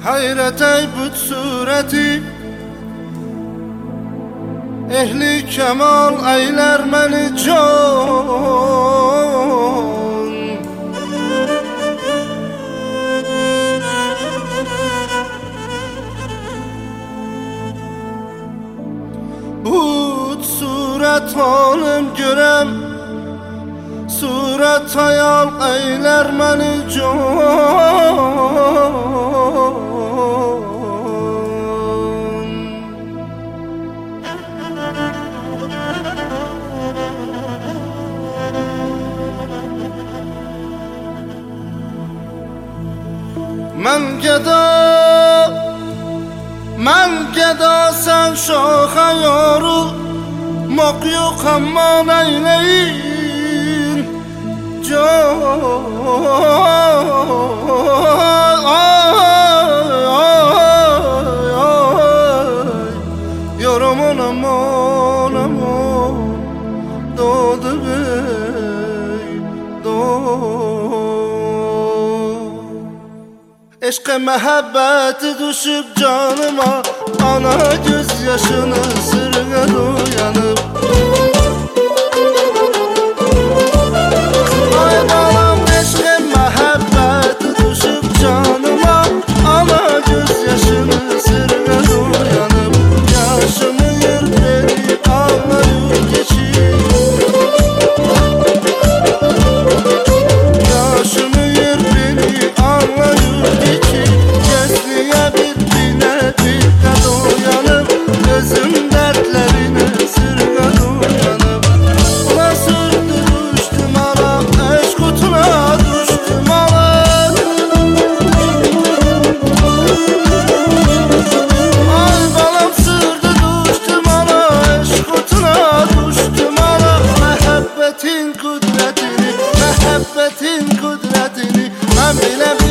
Hayret ey bu sureti, ehli kemal eyler meni can. Bu suret hanım görem, suret hayal eyler meni can. Men geda sen şaha yorul, mak yok aman eyleyin can. Yoraman aman aman doğdu bey doğdu. Eşke mehabbeti düşüp canıma, ana gözyaşını sırgan uyanıp. Ay balam eşke mehabbeti düşüp canıma, ana gözyaşını sırgan uyanıp. Yaşımı yer beni ağlayıp geçip, yaşımı yer beni ağlayıp geçip. Kesliye bittiğine dikkat uyanıp, gözüm dertlerine sırgan uyanıp. Ula sürdü düştüm alam, eşk kutuna düştüm alam. Ay balam sürdü düştüm alam, eşk kutuna düştüm alam. Mehebbetin kudretini, mehebbetin kudretini ben bile